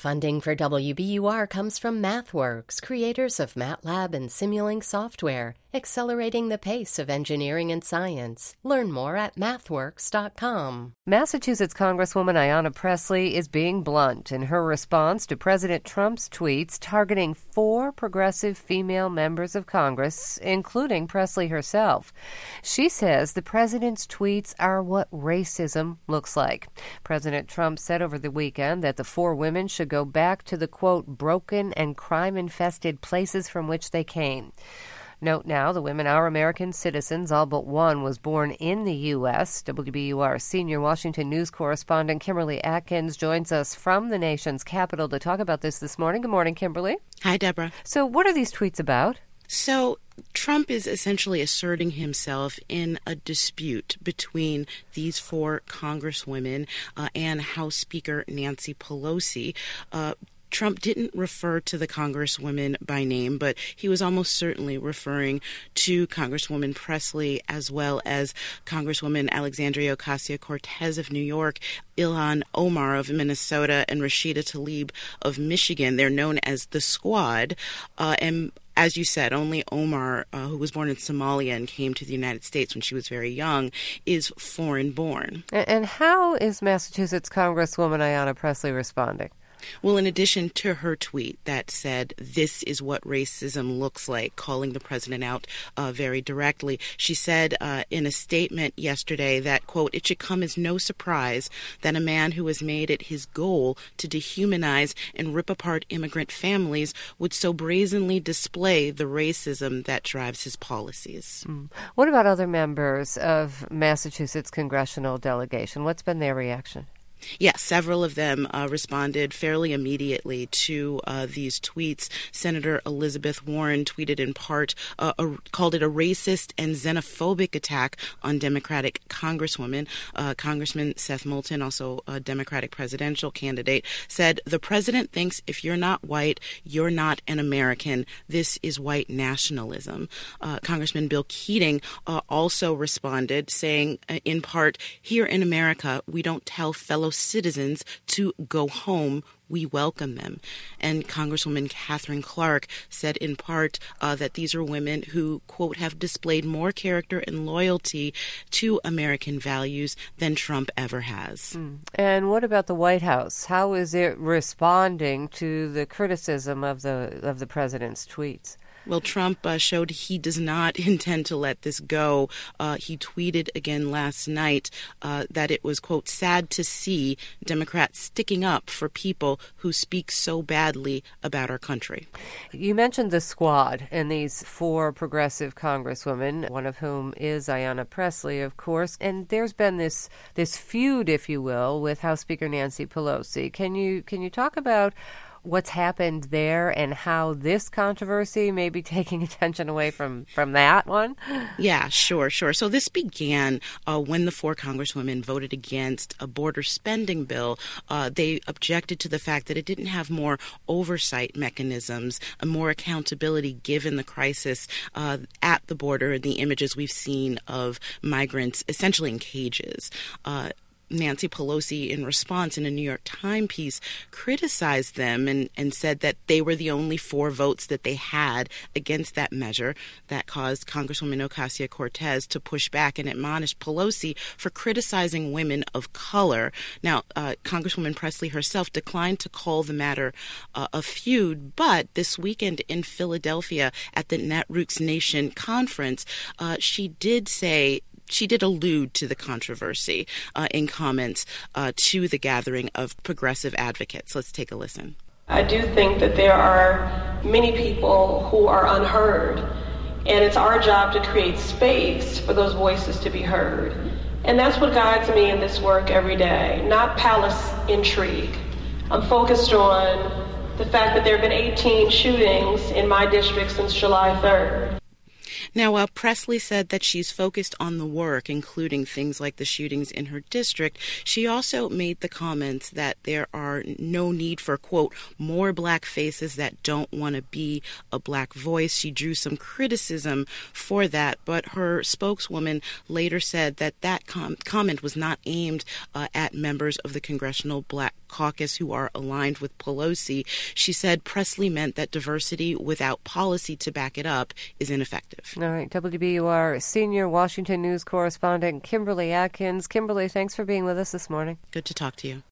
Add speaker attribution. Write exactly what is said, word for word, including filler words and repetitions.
Speaker 1: Funding for W B U R comes from MathWorks, creators of MATLAB and Simulink software, accelerating the pace of engineering and science. Learn more at mathworks dot com. Massachusetts Congresswoman Ayanna Pressley is being blunt in her response to President Trump's tweets targeting four progressive female members of Congress, including Pressley herself. She says the president's tweets are what racism looks like. President Trump said over the weekend that the four women should go back to the, quote, broken and crime-infested places from which they came. Note now, the women are American citizens. All but one was born in the U S. W B U R senior Washington news correspondent Kimberly Atkins joins us from the nation's capital to talk about this this morning. Good morning, Kimberly.
Speaker 2: Hi, Deborah.
Speaker 1: So what are these tweets about?
Speaker 2: So Trump is essentially asserting himself in a dispute between these four congresswomen uh, and House Speaker Nancy Pelosi. Uh, Trump didn't refer to the congresswomen by name, but he was almost certainly referring to Congresswoman Pressley as well as Congresswoman Alexandria Ocasio-Cortez of New York, Ilhan Omar of Minnesota, and Rashida Tlaib of Michigan. They're known as the Squad. Uh, and as you said, only Omar, uh, who was born in Somalia and came to the United States when she was very young, is foreign-born.
Speaker 1: And how is Massachusetts Congresswoman Ayanna Pressley responding?
Speaker 2: Well, in addition to her tweet that said, this is what racism looks like, calling the president out uh, very directly, she said uh, in a statement yesterday that, quote, it should come as no surprise that a man who has made it his goal to dehumanize and rip apart immigrant families would so brazenly display the racism that drives his policies.
Speaker 1: Mm. What about other members of Massachusetts congressional delegation? What's been their reaction?
Speaker 2: Yes, several of them uh, responded fairly immediately to uh, these tweets. Senator Elizabeth Warren tweeted in part, uh, a, called it a racist and xenophobic attack on Democratic congresswomen. Uh, Congressman Seth Moulton, also a Democratic presidential candidate, said, the president thinks if you're not white, you're not an American. This is white nationalism. Uh, Congressman Bill Keating uh, also responded, saying uh, in part, here in America, we don't tell fellow citizens to go home. We welcome them. And Congresswoman Catherine Clark said in part uh, that these are women who, quote, have displayed more character and loyalty to American values than Trump ever has.
Speaker 1: Mm. And what about the White House? How is it responding to the criticism of the of the president's tweets?
Speaker 2: Well, Trump uh, showed he does not intend to let this go. Uh, he tweeted again last night uh, that it was, quote, sad to see Democrats sticking up for people who speak so badly about our country.
Speaker 1: You mentioned the Squad and these four progressive congresswomen, one of whom is Ayanna Pressley, of course. And there's been this this feud, if you will, with House Speaker Nancy Pelosi. Can you can you talk about what's happened there and how this controversy may be taking attention away from, from that one?
Speaker 2: Yeah, sure, sure. So this began uh, when the four congresswomen voted against a border spending bill. Uh, they objected to the fact that it didn't have more oversight mechanisms and more accountability given the crisis uh, at the border and the images we've seen of migrants essentially in cages. Uh, Nancy Pelosi, in response in a New York Times piece, criticized them and, and said that they were the only four votes that they had against that measure. That caused Congresswoman Ocasio-Cortez to push back and admonish Pelosi for criticizing women of color. Now, uh, Congresswoman Pressley herself declined to call the matter uh, a feud, but this weekend in Philadelphia at the Netroots Nation conference, uh, she did say She did allude to the controversy uh, in comments uh, to the gathering of progressive advocates. Let's take a listen.
Speaker 3: I do think that there are many people who are unheard, and it's our job to create space for those voices to be heard. And that's what guides me in this work every day, not palace intrigue. I'm focused on the fact that there have been eighteen shootings in my district since July third.
Speaker 2: Now, while Pressley said that she's focused on the work, including things like the shootings in her district, she also made the comments that there are no need for, quote, more black faces that don't want to be a black voice. She drew some criticism for that, but her spokeswoman later said that that com- comment was not aimed uh, at members of the Congressional Black caucus who are aligned with Pelosi. She said Presley meant that diversity without policy to back it up is ineffective.
Speaker 4: All right, W B U R senior Washington News correspondent Kimberly Atkins. Kimberly, thanks for being with us this morning.
Speaker 2: Good to talk to you.